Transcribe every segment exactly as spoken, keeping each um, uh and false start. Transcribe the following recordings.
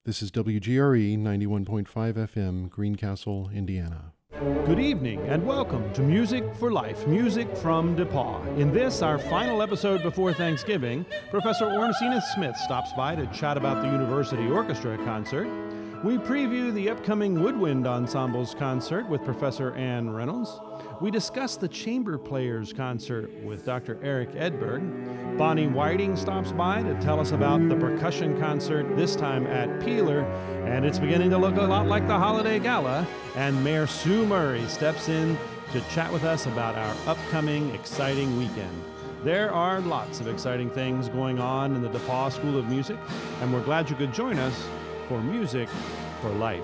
This is W G R E ninety-one point five F M, Greencastle, Indiana. Good evening and welcome to Music for Life, music from DePauw. In this, our final episode before Thanksgiving, Professor Ornstein Smith stops by to chat about the University Orchestra concert. We preview the upcoming Woodwind Ensemble's concert with Professor Ann Reynolds. We discuss the Chamber Players concert with Doctor Eric Edberg. Bonnie Whiting stops by to tell us about the percussion concert, this time at Peeler, and it's beginning to look a lot like the Holiday Gala. And Mayor Sue Murray steps in to chat with us about our upcoming exciting weekend. There are lots of exciting things going on in the DePauw School of Music, and we're glad you could join us for Music for Life.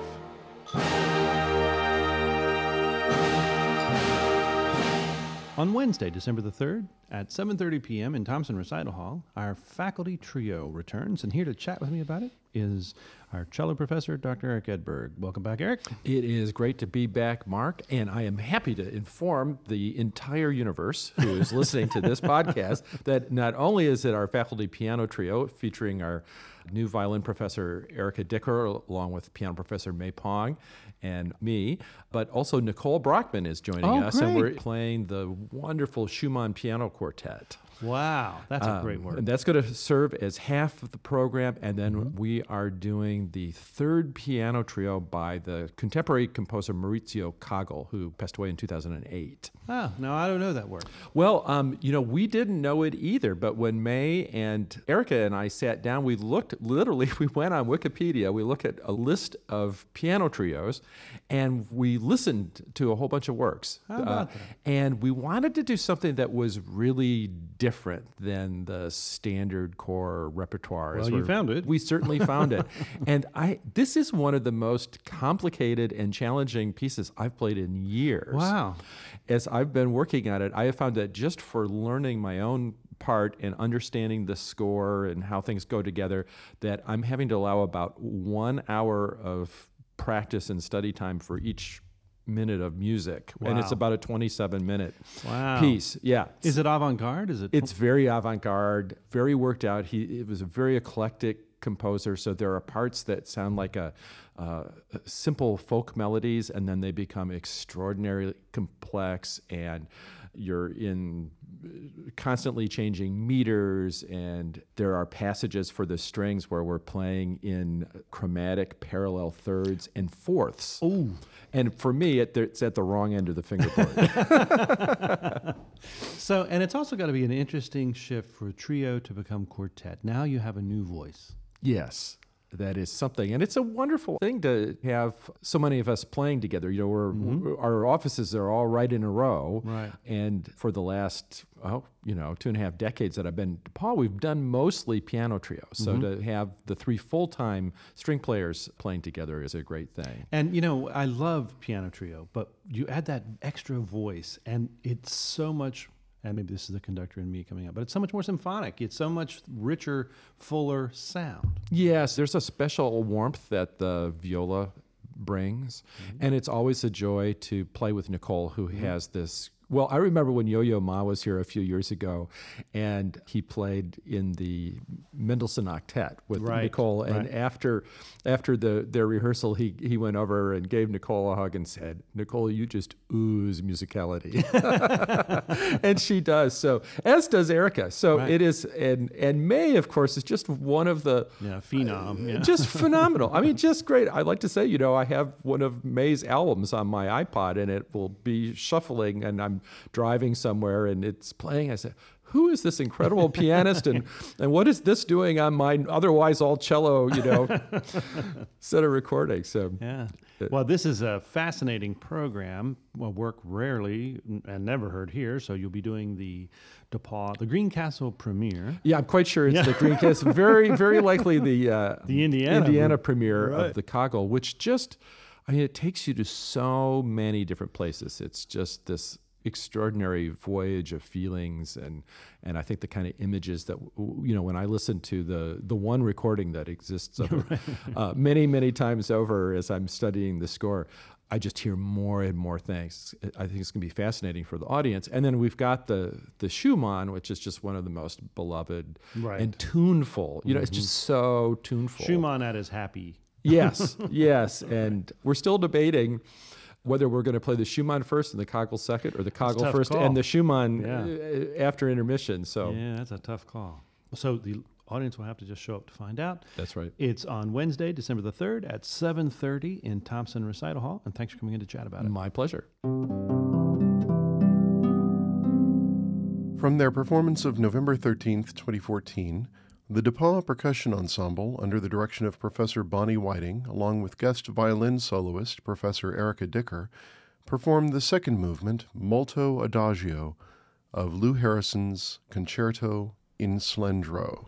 On Wednesday, December the third, at seven thirty p.m. in Thompson Recital Hall, our faculty trio returns, and here to chat with me about it is our cello professor, Doctor Eric Edberg. Welcome back, Eric. It is great to be back, Mark, and I am happy to inform the entire universe who is listening to this podcast that not only is it our faculty piano trio featuring our new violin professor, Erica Dicker, along with piano professor May Pong and me, but also Nicole Brockman is joining oh, us, great. and we're playing the wonderful Schumann Piano Quartet. Wow, that's a um, great work. And that's going to serve as half of the program, and then Mm-hmm. we are doing the third piano trio by the contemporary composer Maurizio Kagel, who passed away in two thousand eight. Oh, no, I don't know that work. Well, um, you know, we didn't know it either, but when May and Erica and I sat down, we looked, literally, we went on Wikipedia, we looked at a list of piano trios, and we listened to a whole bunch of works. How about that? And we wanted to do something that was really different than the standard core repertoire. Well, as you we're- found it. We certainly found it. And I this is one of the most complicated and challenging pieces I've played in years. Wow. As I've been working on it, I have found that just for learning my own part and understanding the score and how things go together, that I'm having to allow about one hour of practice and study time for each minute of music. And it's Wow. about a twenty-seven minute Wow. piece. Yeah. Is it avant-garde? Is it? It's very avant-garde, very worked out. He it was a very eclectic composer, so there are parts that sound like a uh, simple folk melodies, and then they become extraordinarily complex, and you're in constantly changing meters, and there are passages for the strings where we're playing in chromatic parallel thirds and fourths. Oh. And for me, it, it's at the wrong end of the fingerboard. So, and it's also got to be an interesting shift for a trio to become quartet. Now you have a new voice. Yes, that is something. And it's a wonderful thing to have so many of us playing together. You know, we're, we're- our offices are all right in a row. Right. And for the last, oh, you know, two and a half decades that I've been at DePauw, we've done mostly piano trios. So to have the three full-time string players playing together is a great thing. And, you know, I love piano trio, but you add that extra voice, and it's so much, and maybe this is the conductor in me coming up, but it's so much more symphonic. It's so much richer, fuller sound. Yes, there's a special warmth that the viola brings, and it's always a joy to play with Nicole, who has this. Well, I remember when Yo-Yo Ma was here a few years ago, and he played in the Mendelssohn Octet with Right, Nicole. And right. after after the their rehearsal, he he went over and gave Nicole a hug and said, "Nicole, you just ooze musicality," and she does. So as does Erica. So Right. it is, and and May, of course, is just one of the Yeah, phenom. Yeah. just phenomenal. I mean, just great. I like to say, you know, I have one of May's albums on my iPod, and it will be shuffling, and I'm driving somewhere, and it's playing. I say, who is this incredible pianist, and and what is this doing on my otherwise all cello, you know, set of recording? So Yeah. Well, this is a fascinating program. Well, work rarely and never heard here. So you'll be doing the DePauw, the Greencastle premiere. yeah, I'm quite sure it's the Greencastle. Very, very likely the uh, The Indiana Indiana pre- premiere Right. of the Kagel, which just, I mean, it takes you to so many different places. It's just this extraordinary voyage of feelings, and and I think the kind of images that, you know, when I listen to the the one recording that exists of it, uh, many many times over as I'm studying the score, I just hear more and more things. I think it's going to be fascinating for the audience. And then we've got the the Schumann, which is just one of the most beloved Right. and tuneful. You know, it's just so tuneful. Schumann at his happy Yes, yes. And we're still debating whether we're going to play the Schumann first and the Kagel second, or the Kagel tough first call. and the Schumann Yeah. uh, after intermission. So Yeah, that's a tough call. So the audience will have to just show up to find out. that's right. It's on Wednesday, December the third at seven thirty in Thompson Recital Hall. And thanks for coming in to chat about it. My pleasure. From their performance of November thirteenth, twenty fourteen, the DePauw Percussion Ensemble, under the direction of Professor Bonnie Whiting, along with guest violin soloist Professor Erica Dicker, performed the second movement, Molto Adagio, of Lou Harrison's Concerto in Slendro.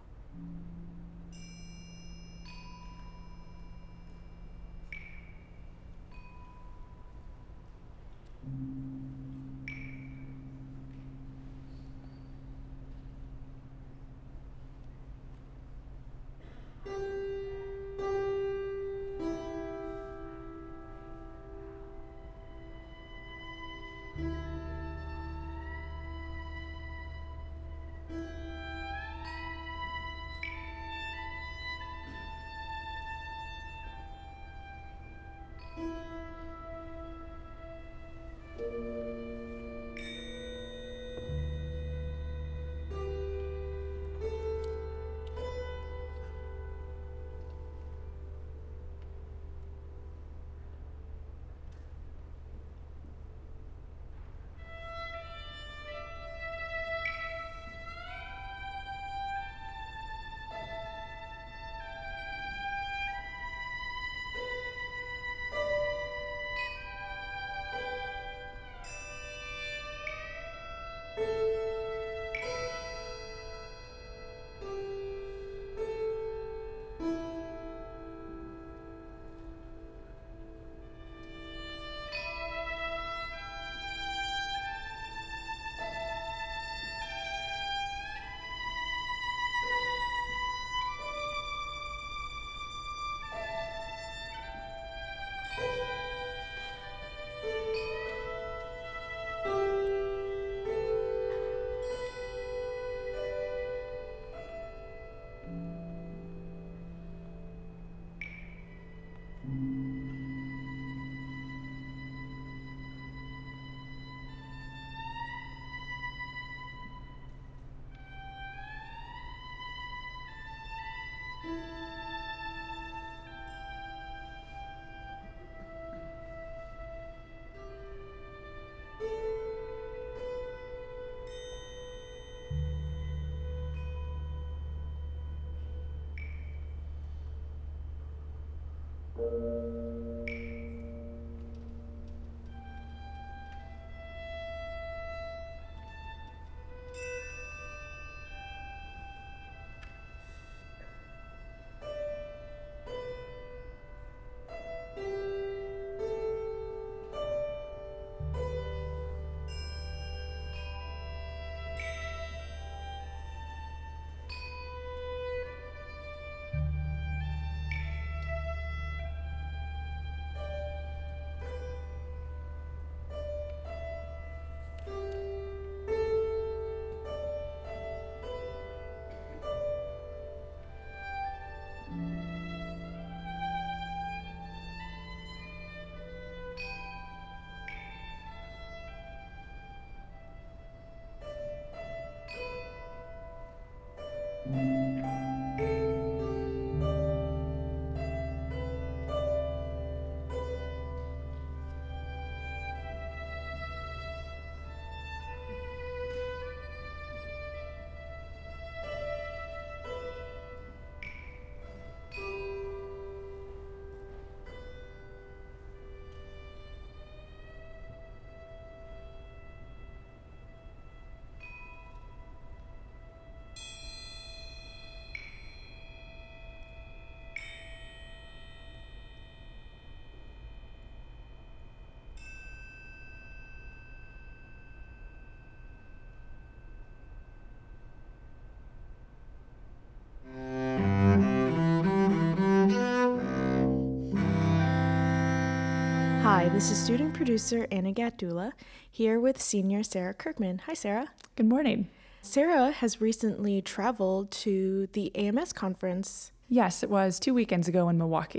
Hi, this is student producer Anna Gatdula here with senior Sarah Kirkman. Hi, Sarah. Good morning. Sarah has recently traveled to the A M S conference. Yes, it was two weekends ago in Milwaukee.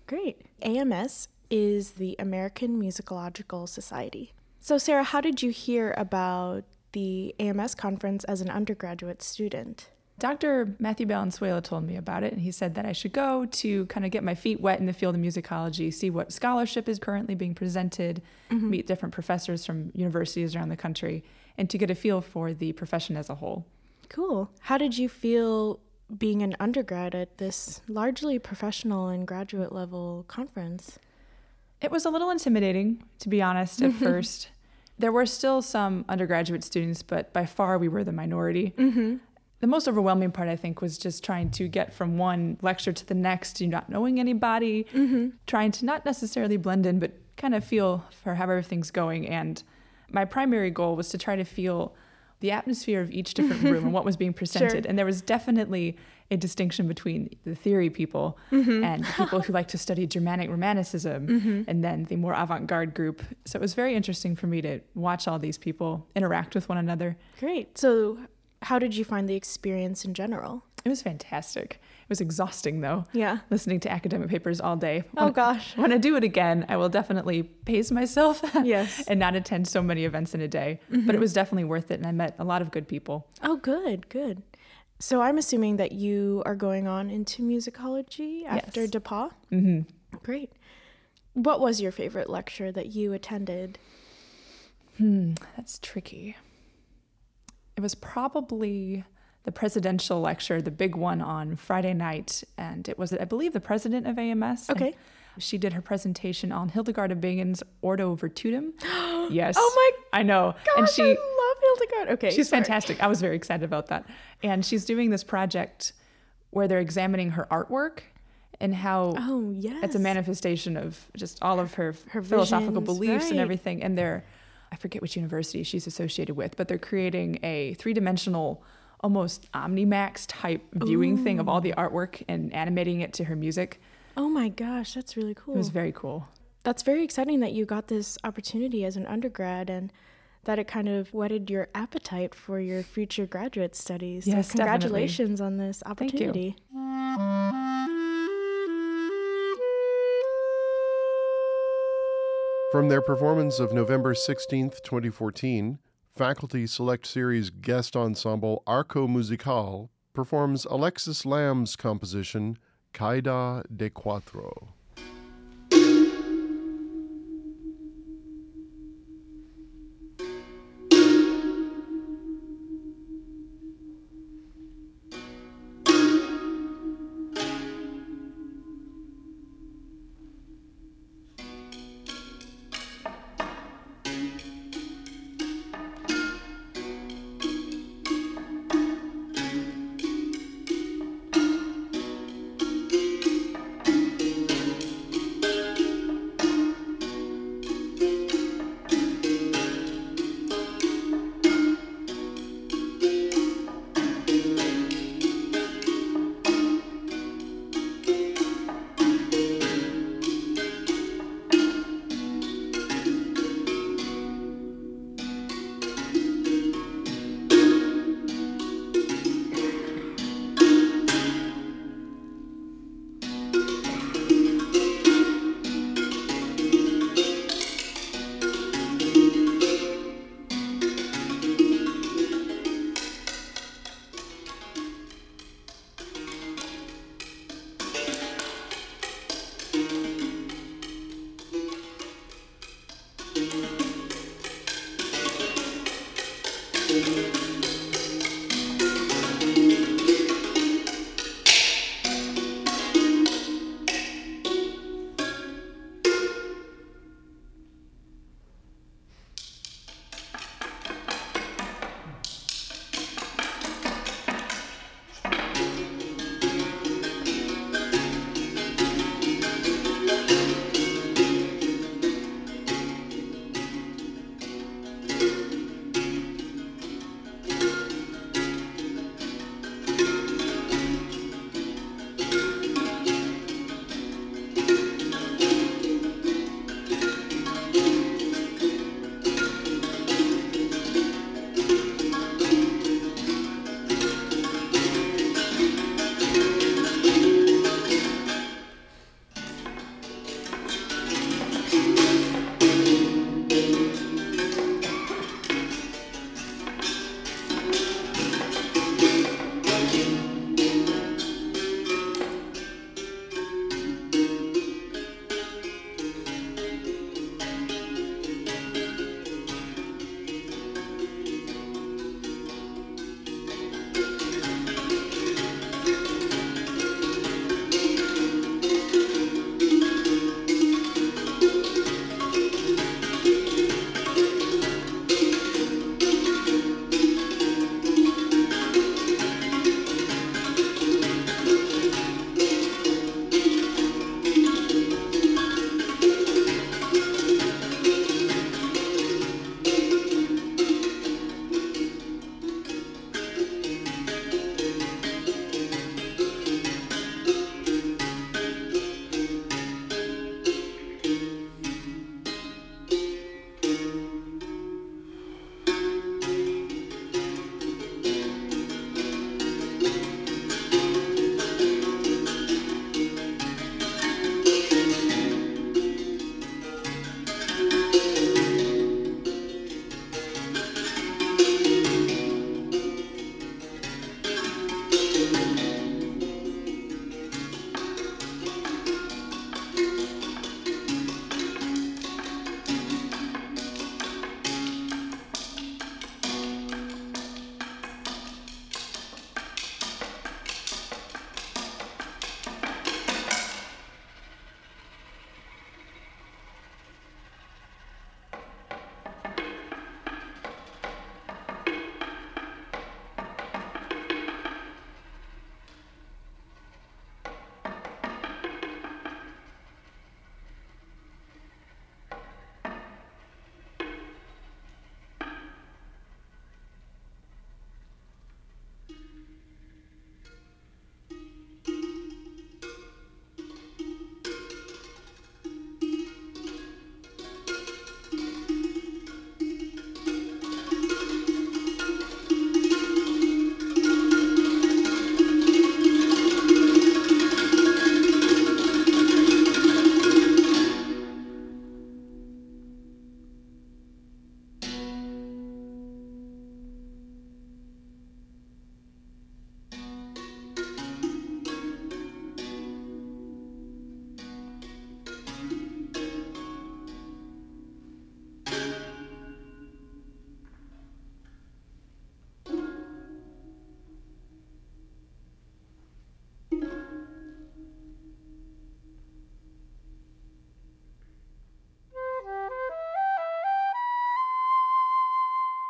Great. A M S is the American Musicological Society. So, Sarah, how did you hear about the A M S conference as an undergraduate student? Doctor Matthew Valenzuela told me about it, and he said that I should go to kind of get my feet wet in the field of musicology, see what scholarship is currently being presented, mm-hmm. meet different professors from universities around the country, and to get a feel for the profession as a whole. Cool. How did you feel being an undergrad at this largely professional and graduate level conference? It was a little intimidating, to be honest, at first. There were still some undergraduate students, but by far we were the minority. Mm-hmm. The most overwhelming part, I think, was just trying to get from one lecture to the next, you not knowing anybody, mm-hmm. trying to not necessarily blend in, but kind of feel for how everything's going. And my primary goal was to try to feel the atmosphere of each different room and what was being presented. Sure. And there was definitely a distinction between the theory people mm-hmm. and the people who like to study Germanic Romanticism, mm-hmm. and then the more avant-garde group. So it was very interesting for me to watch all these people interact with one another. Great. So how did you find the experience in general? It was fantastic. It was exhausting, though. Yeah. Listening to academic papers all day. Oh, when, gosh. When I do it again, I will definitely pace myself yes. and not attend so many events in a day. Mm-hmm. But it was definitely worth it, and I met a lot of good people. Oh, good, good. So I'm assuming that you are going on into musicology after yes. DePauw? Mm-hmm. Great. What was your favorite lecture that you attended? Hmm, that's tricky. It was probably the presidential lecture, the big one on Friday night. And it was, I believe, the president of A M S. Okay. She did her presentation on Hildegard of Bingen's Ordo Virtutum. Yes. Oh my I know. gosh, and she, I love Hildegard. Okay. She's sorry. fantastic. I was very excited about that. And she's doing this project where they're examining her artwork and how oh, yes. it's a manifestation of just all of her, her philosophical visions, beliefs right. and everything. And they're, I forget which university she's associated with, but they're creating a three-dimensional, almost Omnimax type viewing Ooh. Thing of all the artwork and animating it to her music. Oh my gosh, that's really cool. It was very cool. That's very exciting that you got this opportunity as an undergrad and that it kind of whetted your appetite for your future graduate studies. Yes, so congratulations definitely. on this opportunity. Thank you. From their performance of November sixteenth, twenty fourteen, Faculty Select Series guest ensemble Arco Musical performs Alexis Lamb's composition Caída de Cuatro.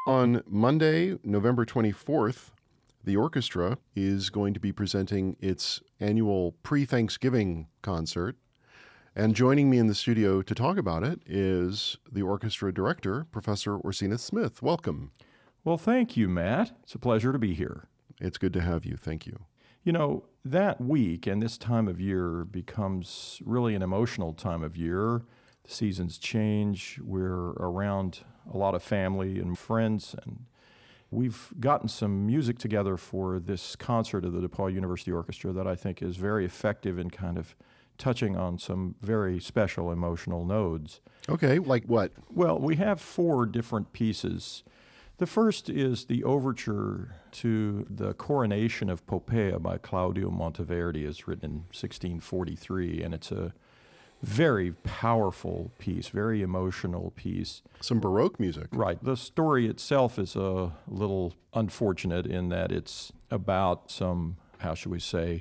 On Monday, November twenty-fourth, the orchestra is going to be presenting its annual pre-Thanksgiving concert. And joining me in the studio to talk about it is the orchestra director, Professor Orsina Smith. Welcome. Well, thank you, Matt. It's a pleasure to be here. It's good to have you. Thank you. You know, that week and this time of year becomes really an emotional time of year. The seasons change. We're around a lot of family and friends, and we've gotten some music together for this concert of the DePaul University Orchestra that I think is very effective in kind of touching on some very special emotional nodes. Okay, like what? Well, we have four different pieces. The first is the overture to the Coronation of Poppea by Claudio Monteverdi. It's written in sixteen forty-three, and it's a very powerful piece, very emotional piece. Some Baroque music. Right. The story itself is a little unfortunate in that it's about some, how should we say,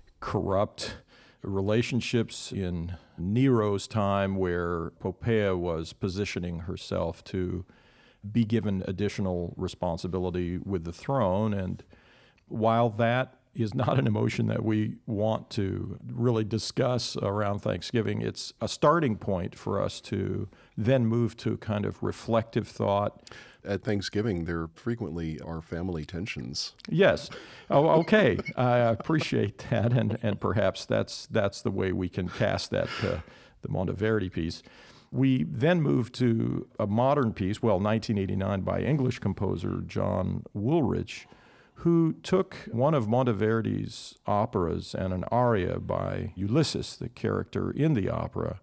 corrupt relationships in Nero's time, where Poppea was positioning herself to be given additional responsibility with the throne. And while that is not an emotion that we want to really discuss around Thanksgiving, it's a starting point for us to then move to kind of reflective thought. At Thanksgiving, there frequently are family tensions. Yes. Oh, okay. I appreciate that, and, and perhaps that's that's the way we can cast that, uh, the Monteverdi piece. We then move to a modern piece, well, nineteen eighty-nine, by English composer John Woolrich, who took one of Monteverdi's operas and an aria by Ulysses, the character in the opera,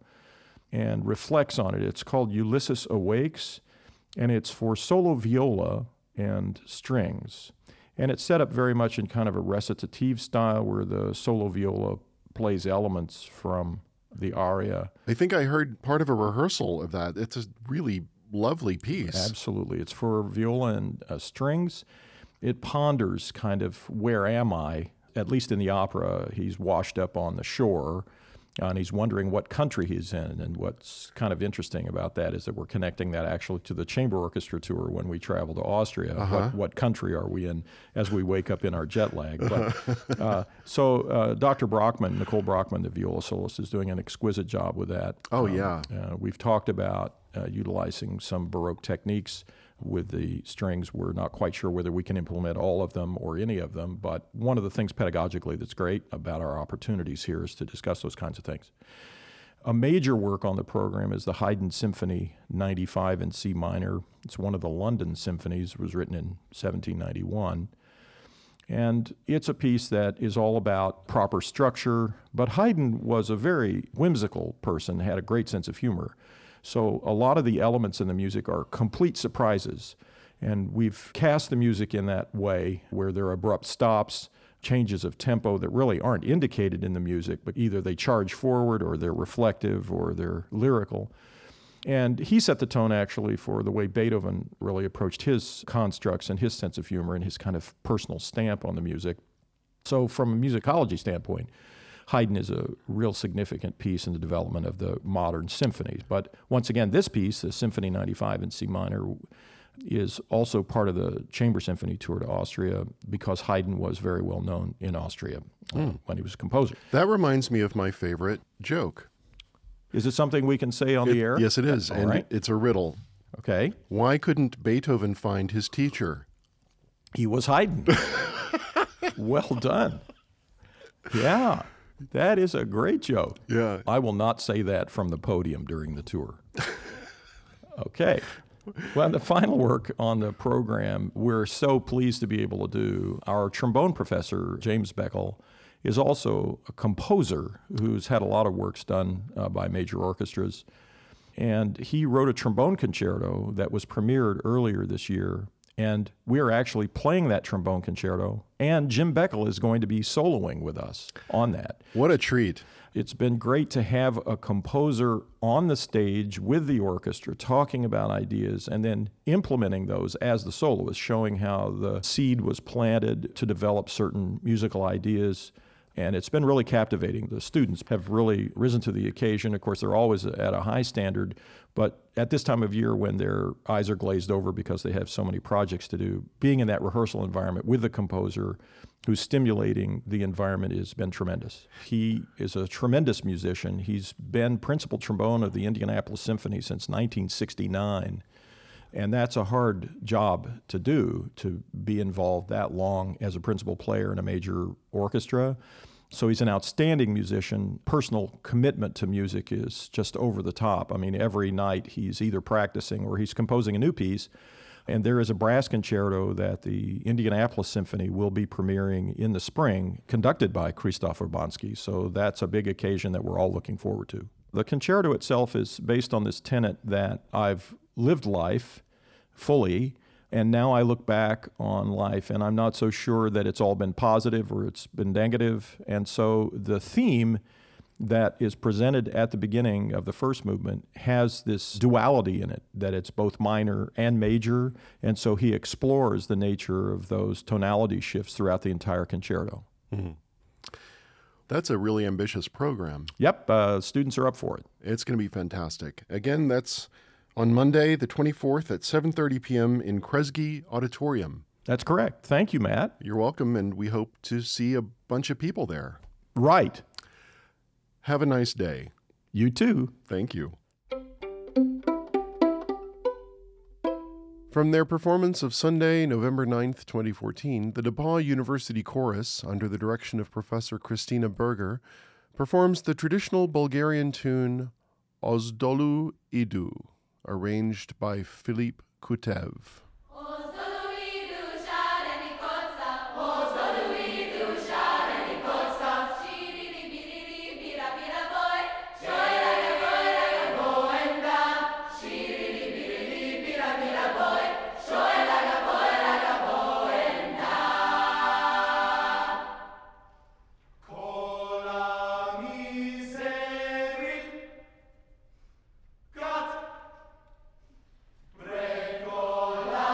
and reflects on it. It's called Ulysses Awakes, and it's for solo viola and strings. And it's set up very much in kind of a recitative style where the solo viola plays elements from the aria. I think I heard part of a rehearsal of that. It's a really lovely piece. Absolutely. It's for viola and uh, strings. It ponders kind of, where am I? At least in the opera, he's washed up on the shore, and he's wondering what country he's in. And what's kind of interesting about that is that we're connecting that actually to the chamber orchestra tour when we travel to Austria. Uh-huh. What, what country are we in as we wake up in our jet lag? But, uh, so uh, Doctor Brockman, Nicole Brockman, the viola soloist, is doing an exquisite job with that. Oh, Um, yeah. Uh, we've talked about uh, utilizing some Baroque techniques with the strings. We're not quite sure whether we can implement all of them or any of them, but one of the things pedagogically that's great about our opportunities here is to discuss those kinds of things. A major work on the program is the Haydn Symphony ninety-five in C minor. It's one of the London symphonies. It was written in seventeen ninety-one. And it's a piece that is all about proper structure, but Haydn was a very whimsical person, had a great sense of humor. So a lot of the elements in the music are complete surprises. And we've cast the music in that way, where there are abrupt stops, changes of tempo that really aren't indicated in the music, but either they charge forward or they're reflective or they're lyrical. And he set the tone actually for the way Beethoven really approached his constructs and his sense of humor and his kind of personal stamp on the music. So from a musicology standpoint, Haydn is a real significant piece in the development of the modern symphonies. But once again, this piece, the Symphony ninety-five in C minor, is also part of the Chamber Symphony tour to Austria because Haydn was very well known in Austria uh, mm. when he was a composer. That reminds me of my favorite joke. Is it something we can say on it, the air? Yes, it is. All and right. It's a riddle. Okay. Why couldn't Beethoven find his teacher? He was Haydn. Well done. Yeah. That is a great joke. Yeah. I will not say that from the podium during the tour. Okay. Well, the final work on the program, we're so pleased to be able to do. Our trombone professor, James Beckel, is also a composer who's had a lot of works done uh, by major orchestras. And he wrote a trombone concerto that was premiered earlier this year. And we are actually playing that trombone concerto, and Jim Beckel is going to be soloing with us on that. What a treat. It's been great to have a composer on the stage with the orchestra talking about ideas and then implementing those as the soloist, showing how the seed was planted to develop certain musical ideas And it's been really captivating. The students have really risen to the occasion. Of course, they're always at a high standard, but at this time of year when their eyes are glazed over because they have so many projects to do, being in that rehearsal environment with the composer who's stimulating the environment has been tremendous. He is a tremendous musician. He's been principal trombone of the Indianapolis Symphony since nineteen sixty-nine. And that's a hard job to do, to be involved that long as a principal player in a major orchestra. So he's an outstanding musician. Personal commitment to music is just over the top. I mean, every night he's either practicing or he's composing a new piece. And there is a brass concerto that the Indianapolis Symphony will be premiering in the spring, conducted by Krzysztof Urbanski. So that's a big occasion that we're all looking forward to. The concerto itself is based on this tenet that I've lived life fully, and now I look back on life and I'm not so sure that it's all been positive or it's been negative. And so the theme that is presented at the beginning of the first movement has this duality in it, that it's both minor and major, and so he explores the nature of those tonality shifts throughout the entire concerto. Mm-hmm. That's a really ambitious program. Yep, uh, students are up for it. It's going to be fantastic. Again, that's on Monday, the twenty-fourth at seven thirty p.m. in Kresge Auditorium. That's correct. Thank you, Matt. You're welcome, and we hope to see a bunch of people there. Right. Have a nice day. You too. Thank you. From their performance of Sunday, November ninth, twenty fourteen, the DePauw University Chorus, under the direction of Professor Christina Berger, performs the traditional Bulgarian tune Ozdolu Idu, arranged by Philippe Kutev. Precola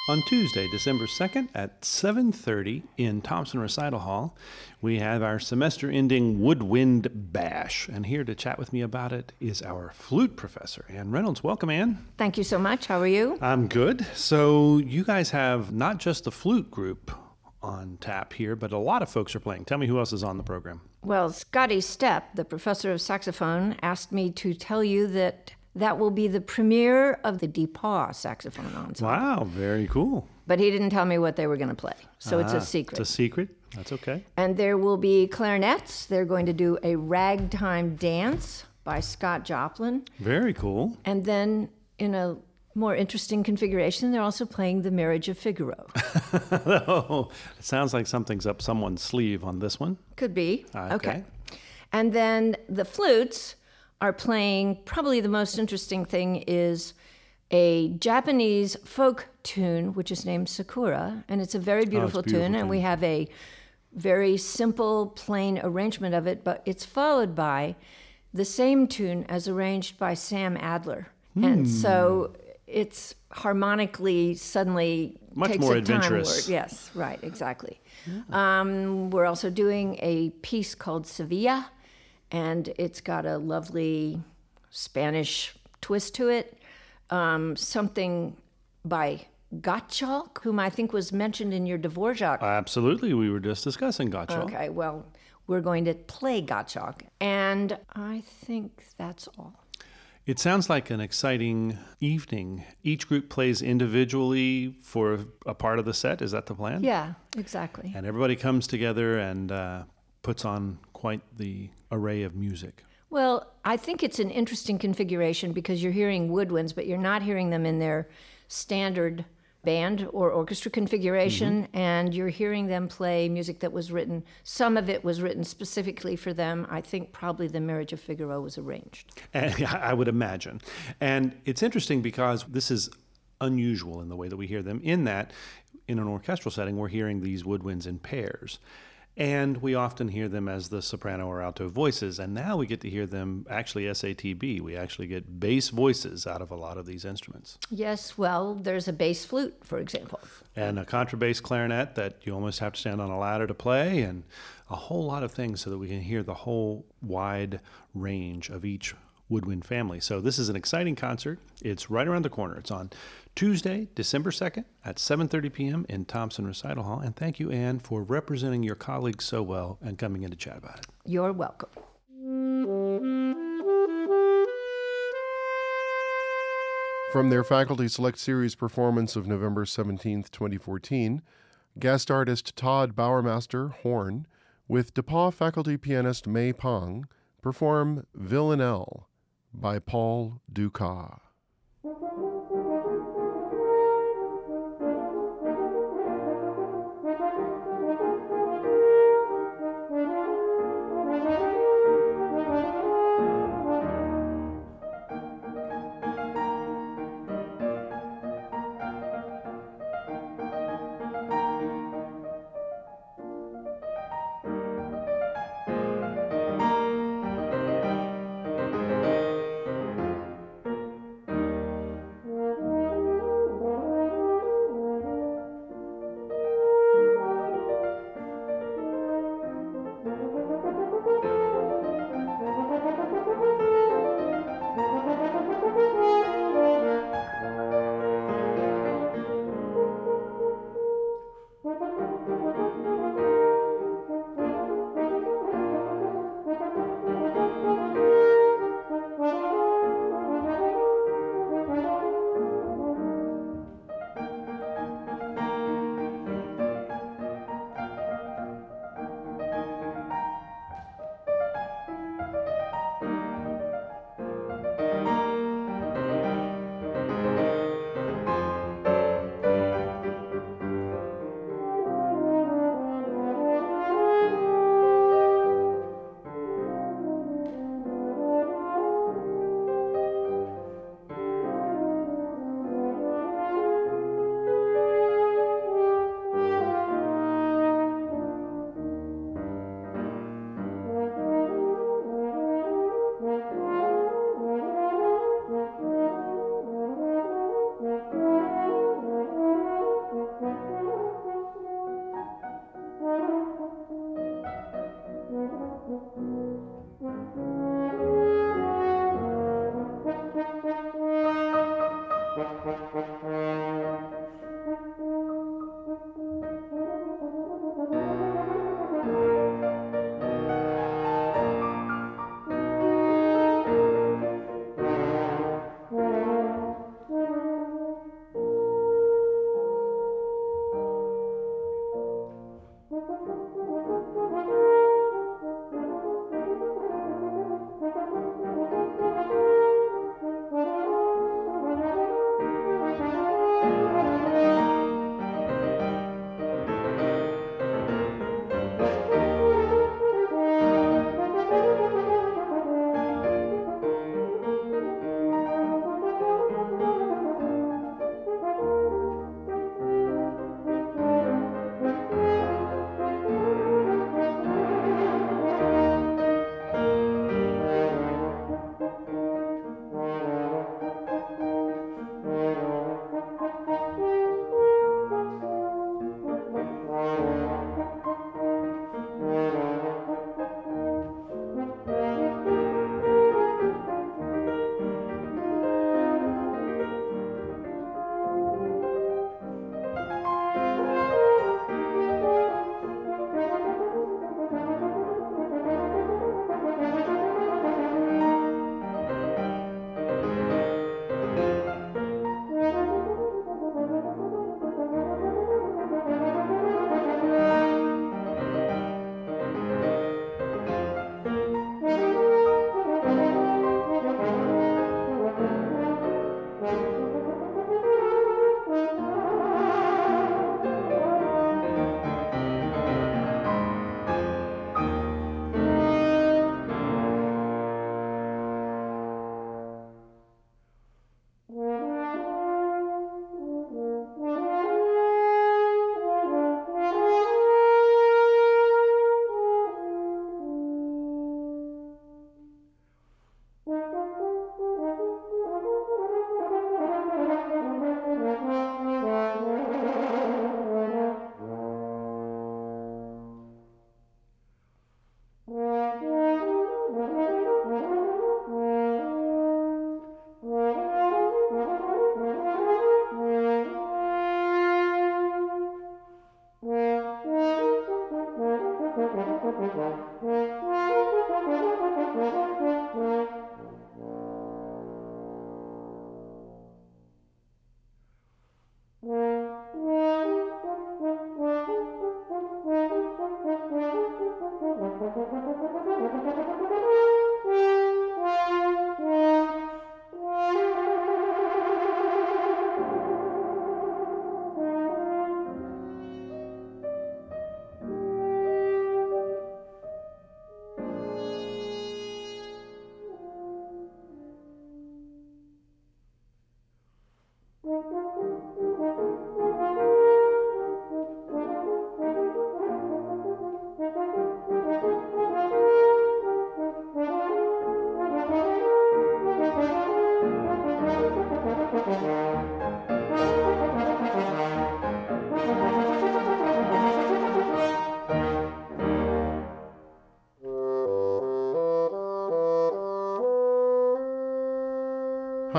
On Tuesday, December second at seven thirty in Thompson Recital Hall, we have our semester-ending Woodwind Bash. And here to chat with me about it is our flute professor, Ann Reynolds. Welcome, Ann. Thank you so much. How are you? I'm good. So you guys have not just the flute group on tap here, but a lot of folks are playing. Tell me who else is on the program. Well, Scotty Stepp, the professor of saxophone, asked me to tell you that that will be the premiere of the DePauw saxophone ensemble. Wow, very cool. But he didn't tell me what they were going to play, so it's Ah, a secret. It's a secret. That's okay. And there will be clarinets. They're going to do a ragtime dance by Scott Joplin. Very cool. And then in a more interesting configuration, they're also playing The Marriage of Figaro. Oh, it sounds like something's up someone's sleeve on this one. Could be. Okay. And then the flutes are playing, probably the most interesting thing is a Japanese folk tune, which is named Sakura, and it's a very beautiful, beautiful tune, tune. and we have a very simple, plain arrangement of it, but it's followed by the same tune as arranged by Sam Adler. Hmm. And so it's harmonically suddenly Much takes more a time adventurous. word. Yes, right, exactly. Um, we're also doing a piece called Sevilla, and it's got a lovely Spanish twist to it. Um, something by Gottschalk, whom I think was mentioned in your Dvorak. Absolutely. We were just discussing Gottschalk. Okay, well, we're going to play Gottschalk, and I think that's all. It sounds like an exciting evening. Each group plays individually for a part of the set. Is that the plan? Yeah, exactly. And everybody comes together and uh, puts on quite the array of music. Well, I think it's an interesting configuration because you're hearing woodwinds, but you're not hearing them in their standard band or orchestra configuration, mm-hmm. and you're hearing them play music that was written, some of it was written specifically for them. I think probably The Marriage of Figaro was arranged. And I would imagine. And it's interesting because this is unusual in the way that we hear them, in that in an orchestral setting, we're hearing these woodwinds in pairs. And we often hear them as the soprano or alto voices. And now we get to hear them actually S A T B. We actually get bass voices out of a lot of these instruments. Yes, well, there's a bass flute, for example. And a contrabass clarinet that you almost have to stand on a ladder to play, and a whole lot of things so that we can hear the whole wide range of each woodwind family. So this is an exciting concert. It's right around the corner. It's on Tuesday, December second at seven thirty p.m. in Thompson Recital Hall. And thank you, Ann, for representing your colleagues so well and coming in to chat about it. You're welcome. From their Faculty Select Series performance of November seventeenth, twenty fourteen, guest artist Todd Bowermaster, horn, with DePauw faculty pianist May Pang, perform Villanelle by Paul Dukas.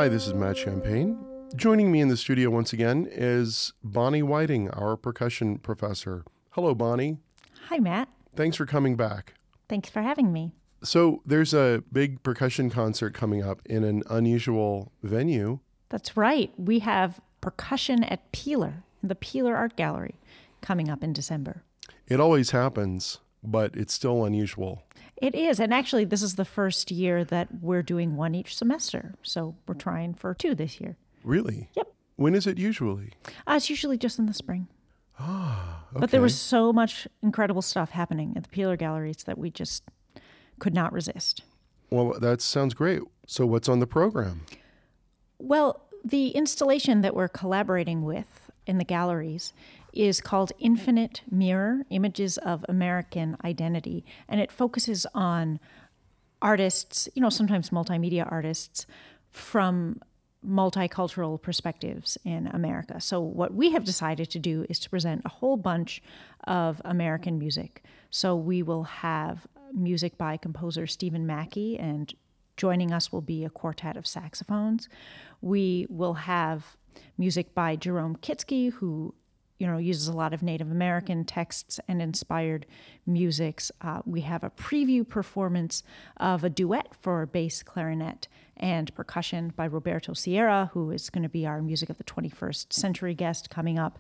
Hi, this is Matt Champagne. Joining me in the studio once again is Bonnie Whiting, our percussion professor. Hello, Bonnie. Hi, Matt. Thanks for coming back. Thanks for having me. So there's a big percussion concert coming up in an unusual venue. That's right. We have percussion at Peeler, the Peeler Art Gallery, coming up in December. It always happens, but it's still unusual. It is. And actually, this is the first year that we're doing one each semester. So we're trying for two this year. Really? Yep. When is it usually? Uh, it's usually just in the spring. Ah, okay. But there was so much incredible stuff happening at the Peeler Galleries that we just could not resist. Well, that sounds great. So what's on the program? Well, the installation that we're collaborating with in the galleries is called Infinite Mirror, Images of American Identity, and it focuses on artists, you know, sometimes multimedia artists, from multicultural perspectives in America. So what we have decided to do is to present a whole bunch of American music. So we will have music by composer Stephen Mackey, and joining us will be a quartet of saxophones. We will have music by Jerome Kitsky, who you know, uses a lot of Native American texts and inspired musics. Uh, we have a preview performance of a duet for bass, clarinet, and percussion by Roberto Sierra, who is going to be our Music of the twenty-first Century guest coming up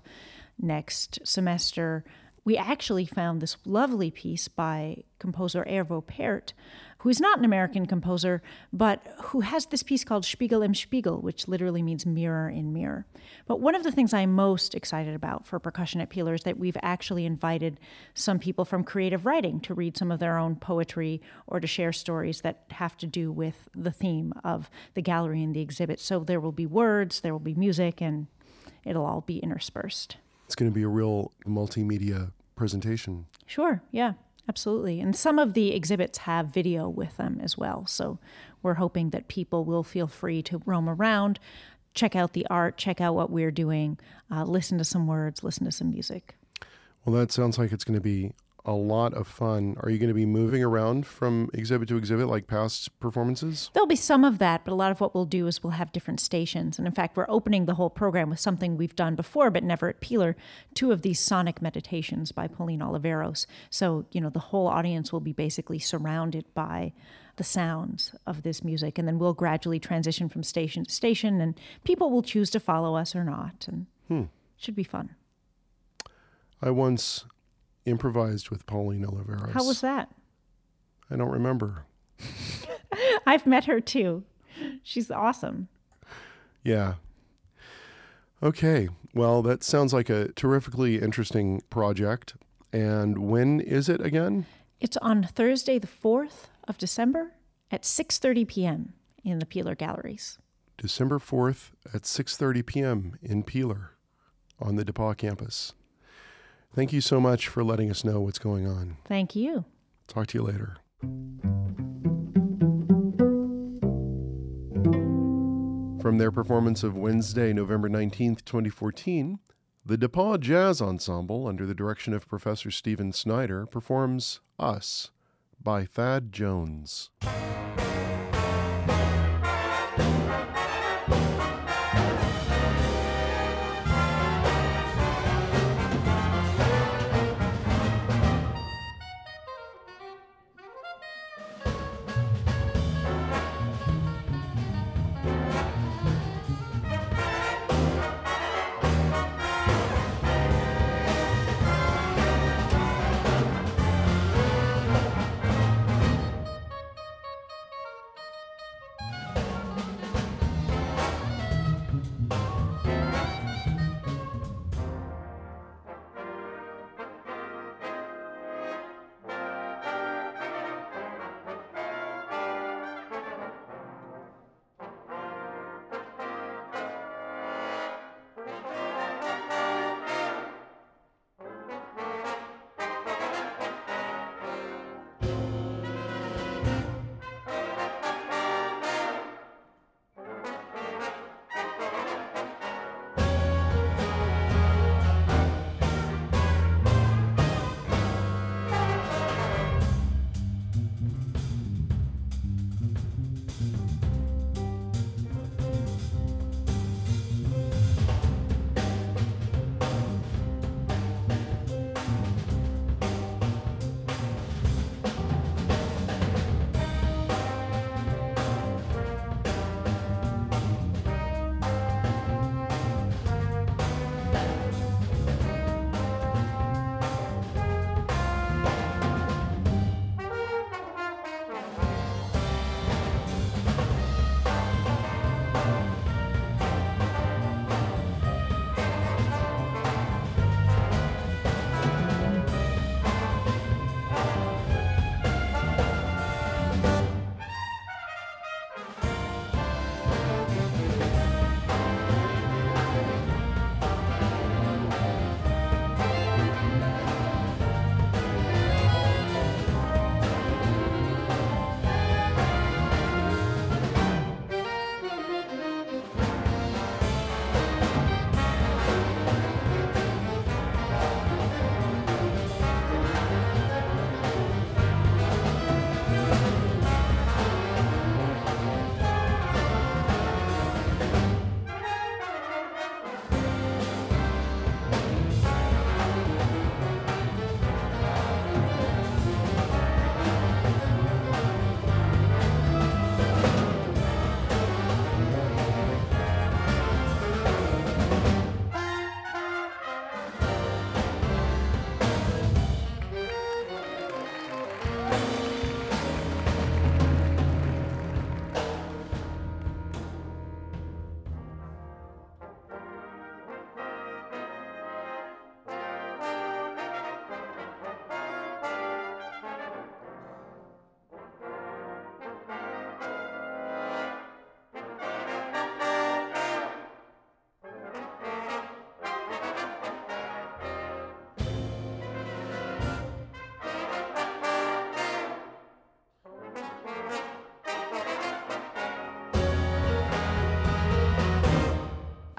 next semester. We actually found this lovely piece by composer Ervo Pärt, who is not an American composer, but who has this piece called Spiegel im Spiegel, which literally means mirror in mirror. But one of the things I'm most excited about for percussion at Peeler is that we've actually invited some people from creative writing to read some of their own poetry or to share stories that have to do with the theme of the gallery and the exhibit. So there will be words, there will be music, and it'll all be interspersed. It's going to be a real multimedia presentation. Sure, yeah, absolutely. And some of the exhibits have video with them as well. So we're hoping that people will feel free to roam around, check out the art, check out what we're doing, uh, listen to some words, listen to some music. Well, that sounds like it's going to be a lot of fun. Are you going to be moving around from exhibit to exhibit like past performances? There'll be some of that, but a lot of what we'll do is we'll have different stations. And in fact, we're opening the whole program with something we've done before, but never at Peeler, two of these sonic meditations by Pauline Oliveros. So, you know, the whole audience will be basically surrounded by the sounds of this music. And then we'll gradually transition from station to station, and people will choose to follow us or not. And hmm. it should be fun. I once improvised with Pauline Oliveros. How was that? I don't remember. I've met her too. She's awesome. Yeah. Okay. Well, that sounds like a terrifically interesting project. And when is it again? It's on Thursday, the fourth of December at six thirty p.m. in the Peeler Galleries. December fourth at six thirty p.m. in Peeler on the DePauw campus. Thank you so much for letting us know what's going on. Thank you. Talk to you later. From their performance of Wednesday, November nineteenth, twenty fourteen, the DePauw Jazz Ensemble, under the direction of Professor Stephen Snyder, performs Us by Thad Jones.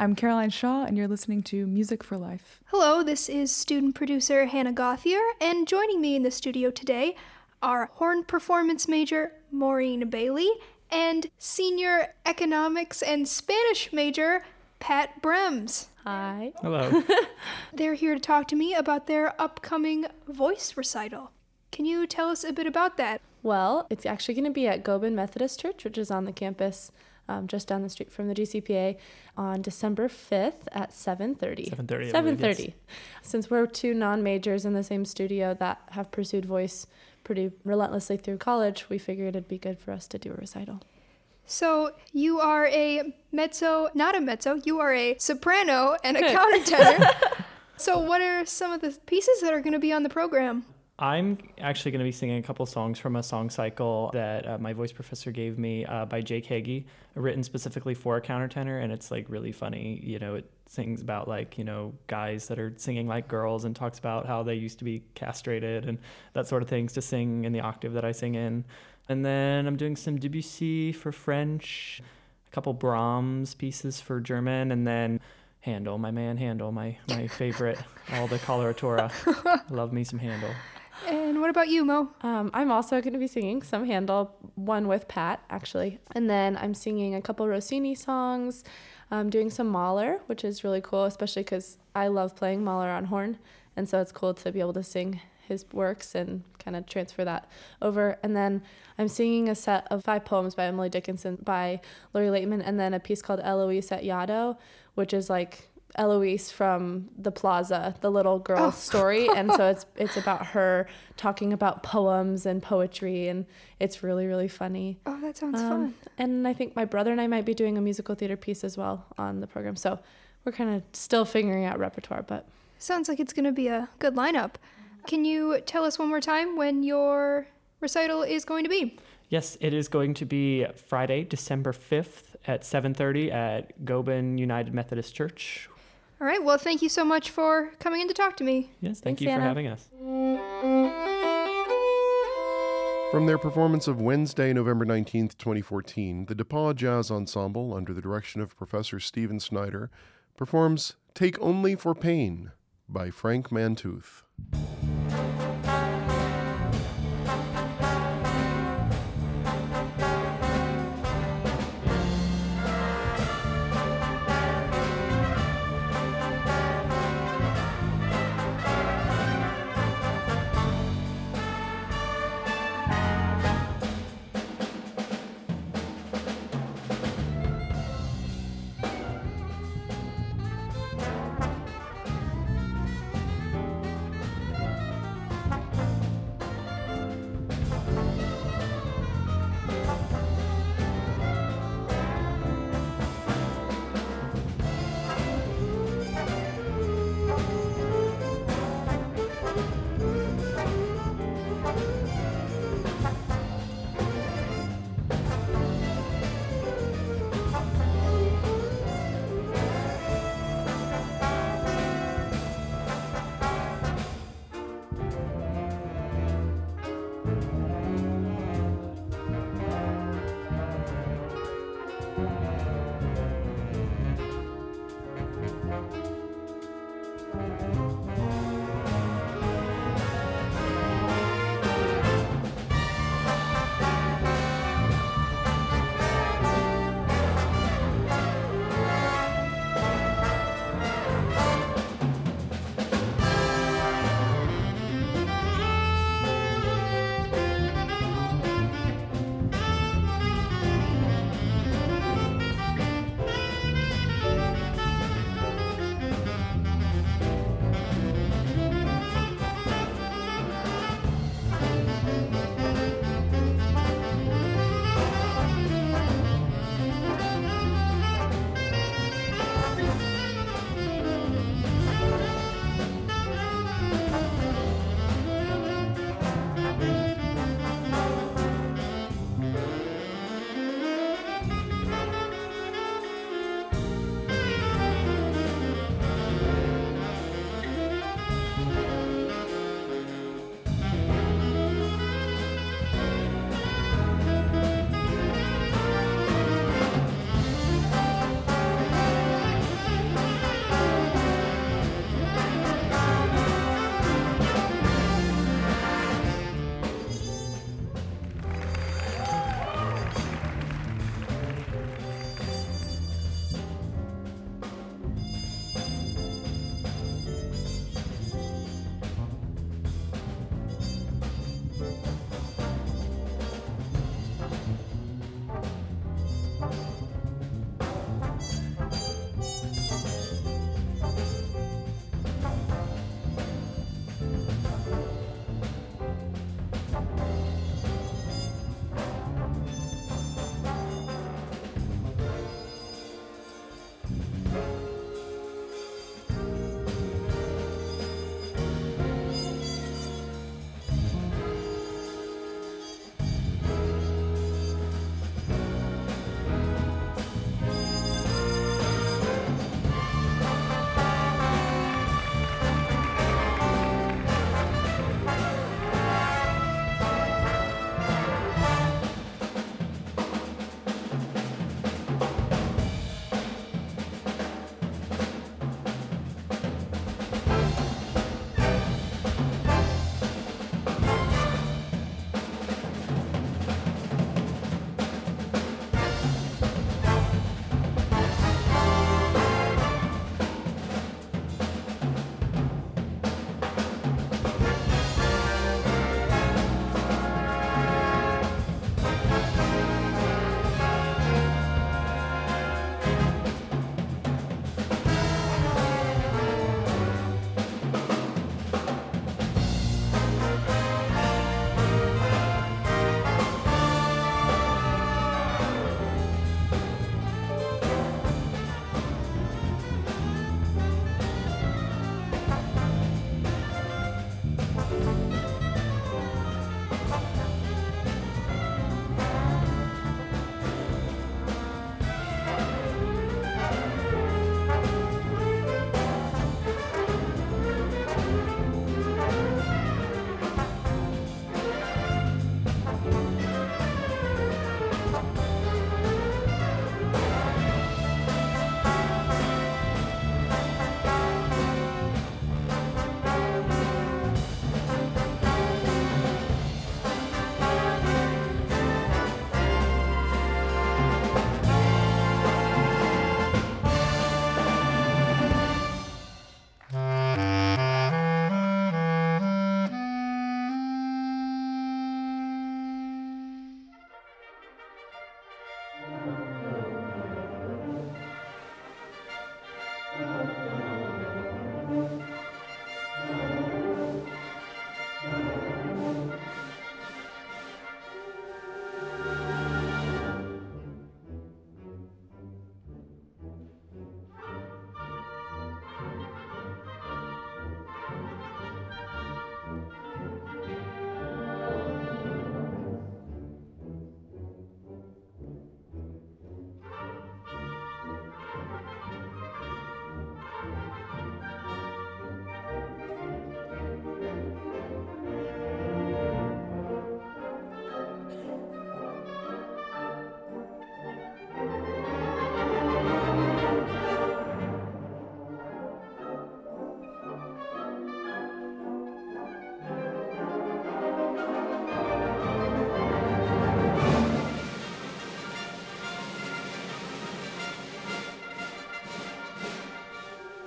I'm Caroline Shaw, and you're listening to Music for Life. Hello, this is student producer Hannah Gothier, and joining me in the studio today are horn performance major Maureen Bailey and senior economics and Spanish major Pat Brems. Hi. Hello. They're here to talk to me about their upcoming voice recital. Can you tell us a bit about that? Well, it's actually going to be at Goben Methodist Church, which is on the campus um, just down the street from the G C P A, on December fifth at seven thirty. seven thirty. seven thirty. Since we're two non-majors in the same studio that have pursued voice pretty relentlessly through college, we figured it'd be good for us to do a recital. So you are a mezzo, not a mezzo, you are a soprano and a countertenor. So what are some of the pieces that are going to be on the program? I'm actually going to be singing a couple songs from a song cycle that uh, my voice professor gave me uh, by Jake Hagee, written specifically for a countertenor, and it's like really funny. You know, it sings about like, you know, guys that are singing like girls and talks about how they used to be castrated and that sort of things to sing in the octave that I sing in. And then I'm doing some Debussy for French, a couple Brahms pieces for German, and then Handel, my man Handel, my, my favorite, all the coloratura. Love me some Handel. And what about you, Mo? Um, I'm also going to be singing some Handel, one with Pat, actually. And then I'm singing a couple Rossini songs. I'm doing some Mahler, which is really cool, especially because I love playing Mahler on horn. And so it's cool to be able to sing his works and kind of transfer that over. And then I'm singing a set of five poems by Emily Dickinson by Laurie Laitman, and then a piece called Eloise at Yaddo, which is like Eloise from The Plaza, the little girl oh. story. And so it's it's about her talking about poems and poetry, and it's really, really funny. Oh, that sounds um, fun. And I think my brother and I might be doing a musical theater piece as well on the program. So we're kind of still figuring out repertoire, but sounds like it's going to be a good lineup. Can you tell us one more time when your recital is going to be? Yes, it is going to be Friday, December fifth at seven thirty at Goben United Methodist Church. All right. Well, thank you so much for coming in to talk to me. Yes, thank Thanks, you Anna. for having us. From their performance of Wednesday, November nineteenth, twenty fourteen, the DePauw Jazz Ensemble, under the direction of Professor Stephen Snyder, performs Take Only for Pain by Frank Mantooth.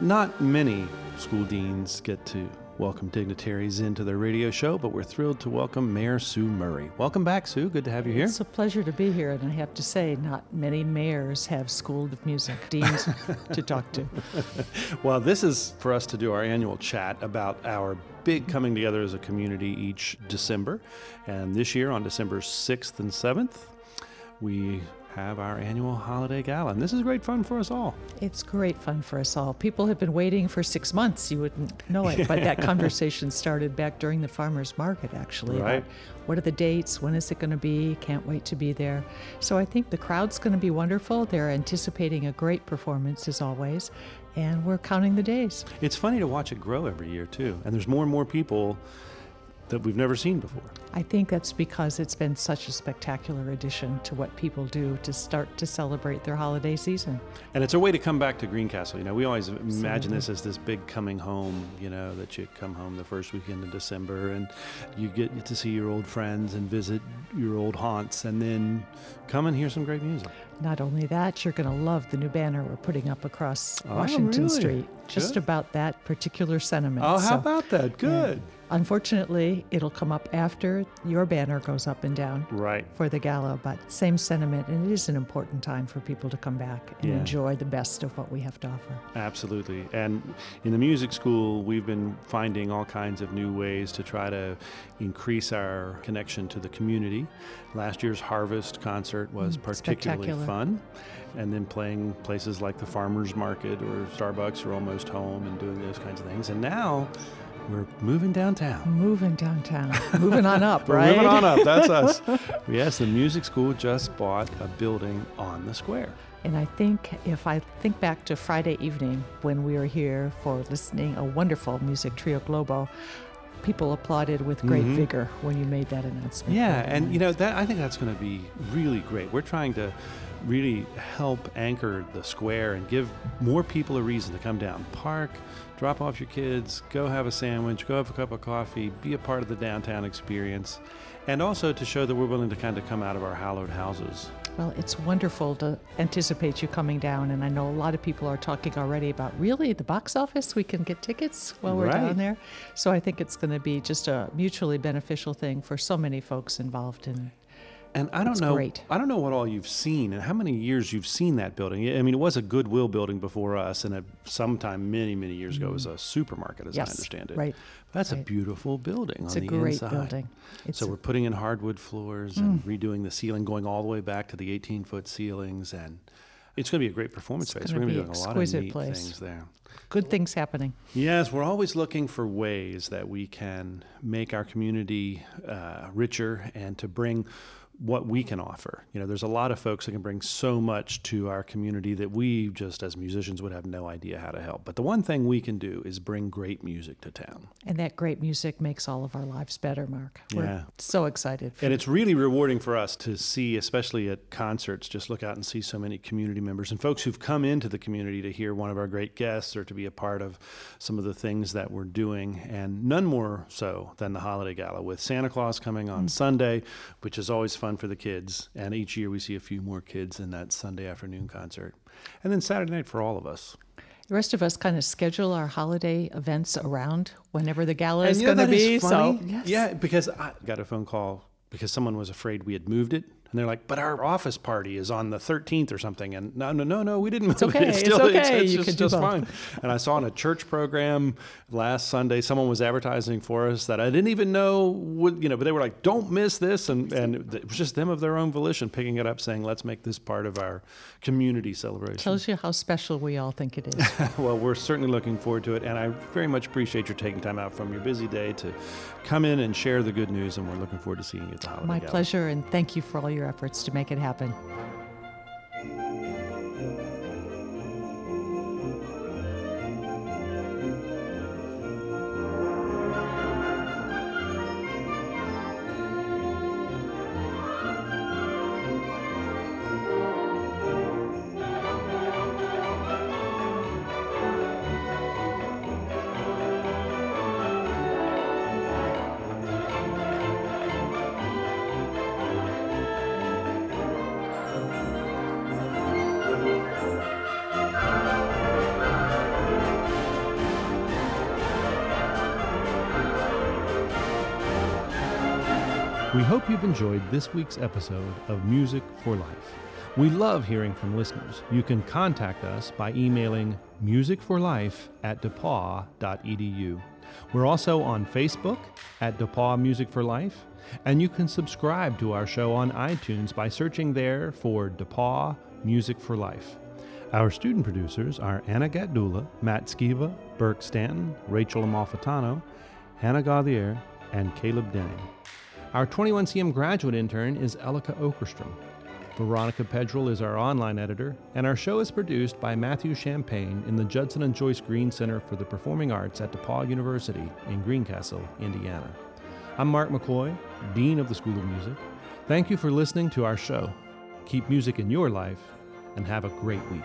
Not many school deans get to welcome dignitaries into their radio show, but we're thrilled to welcome Mayor Sue Murray. Welcome back, Sue. Good to have you here. It's a pleasure to be here, and I have to say, not many mayors have School of Music deans to talk to. Well, this is for us to do our annual chat about our big coming together as a community each December. And this year on December sixth and seventh, we have our annual holiday gala, and this is great fun for us all. It's great fun for us all. People have been waiting for six months. You wouldn't know it, but that conversation started back during the farmers market, actually. Right. About what are the dates? When is it going to be? Can't wait to be there. So I think the crowd's going to be wonderful. They're anticipating a great performance, as always, and we're counting the days. It's funny to watch it grow every year, too, and there's more and more people that we've never seen before. I think that's because it's been such a spectacular addition to what people do to start to celebrate their holiday season. And it's a way to come back to Greencastle. You know, we always imagine Absolutely. this as this big coming home, you know, that you come home the first weekend of December and you get to see your old friends and visit your old haunts and then come and hear some great music. Not only that, you're going to love the new banner we're putting up across Oh, Washington really? Street. Just Good. about that particular sentiment. Oh, how So, about that? Good. yeah. Unfortunately, it'll come up after your banner goes up and down Right. for the gala, but same sentiment, and it is an important time for people to come back and Yeah. enjoy the best of what we have to offer. Absolutely. And in the music school, we've been finding all kinds of new ways to try to increase our connection to the community. Last year's Harvest concert was Mm, particularly spectacular. fun. And then playing places like the Farmers Market or Starbucks or Almost Home and doing those kinds of things. And now we're moving downtown. Moving downtown, moving on up, We're right? moving on up. That's us. Yes, the music school just bought a building on the square. And I think if I think back to Friday evening when we were here for listening a wonderful music trio Globo, people applauded with great Mhm. vigor when you made that announcement. Yeah, Friday and night. you know that I think that's going to be really great. We're trying to really help anchor the square and give more people a reason to come down, park, drop off your kids, go have a sandwich, go have a cup of coffee, be a part of the downtown experience, and also to show that we're willing to kind of come out of our hallowed houses. Well, it's wonderful to anticipate you coming down, and I know a lot of people are talking already about really the box office. We can get tickets while we're Right. down there. So I think it's going to be just a mutually beneficial thing for so many folks involved in. And I don't It's know, great. I don't know what all you've seen and how many years you've seen that building. I mean, it was a Goodwill building before us, and at sometime many, many years ago, it was a supermarket, as I Yes, understand it. right, That's a right. beautiful building It's on a the great inside. building. It's So a- we're putting in hardwood floors and redoing the ceiling, going all the way back to the eighteen-foot ceilings, and it's going to be a great performance It's space. We're gonna going to be be doing a lot of exquisite neat place. things there. Good things happening. Yes, we're always looking for ways that we can make our community uh, richer and to bring what we can offer. You know, there's a lot of folks that can bring so much to our community that we just as musicians would have no idea how to help. But the one thing we can do is bring great music to town. And that great music makes all of our lives better, Mark. We're Yeah. so excited. For And it's really rewarding for us to see, especially at concerts, just look out and see so many community members and folks who've come into the community to hear one of our great guests or to be a part of some of the things that we're doing. And none more so than the Holiday Gala with Santa Claus coming on Sunday, which is always fun for the kids. And each year we see a few more kids in that Sunday afternoon concert. And then Saturday night for all of us. The rest of us kind of schedule our holiday events around whenever the gala is And you know going to that be. is funny? So yes. Yeah, because I got a phone call because someone was afraid we had moved it. And they're like, but our office party is on the thirteenth or something. And no, no, no, no, we didn't move okay, it. it's still, okay. It's, it's You just, can do just both. fine. And I saw in a church program last Sunday, someone was advertising for us that I didn't even know would, you know, but they were like, don't miss this. And, and it was just them of their own volition picking it up saying, let's make this part of our community celebration. Tells you how special we all think it is. Well, we're certainly looking forward to it, and I very much appreciate your taking time out from your busy day to come in and share the good news, and we're looking forward to seeing you at the Holiday My Gala. pleasure, and thank you for all your efforts to make it happen. We hope you've enjoyed this week's episode of Music for Life. We love hearing from listeners. You can contact us by emailing musicforlife at depaw dot e d u. We're also on Facebook at DePaw Music for Life, and you can subscribe to our show on iTunes by searching there for DePaw Music for Life. Our student producers are Anna Gatdula, Matt Skiva, Burke Stanton, Rachel Amalfitano, Hannah Gauthier, and Caleb Denning. Our twenty-one C M graduate intern is Elika Okerstrom. Veronica Pedrell is our online editor, and our show is produced by Matthew Champagne in the Judson and Joyce Green Center for the Performing Arts at DePaul University in Greencastle, Indiana. I'm Mark McCoy, Dean of the School of Music. Thank you for listening to our show. Keep music in your life, and have a great week.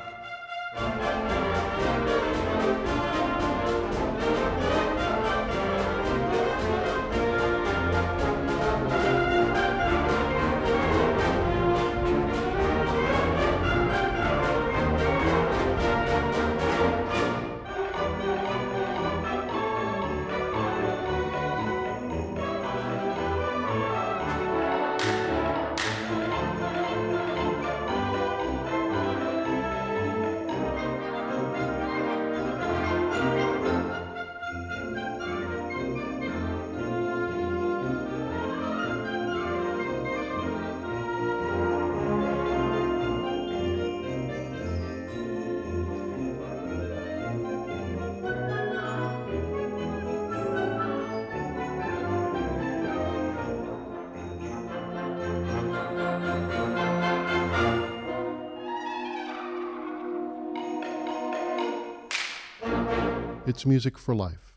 It's Music for Life.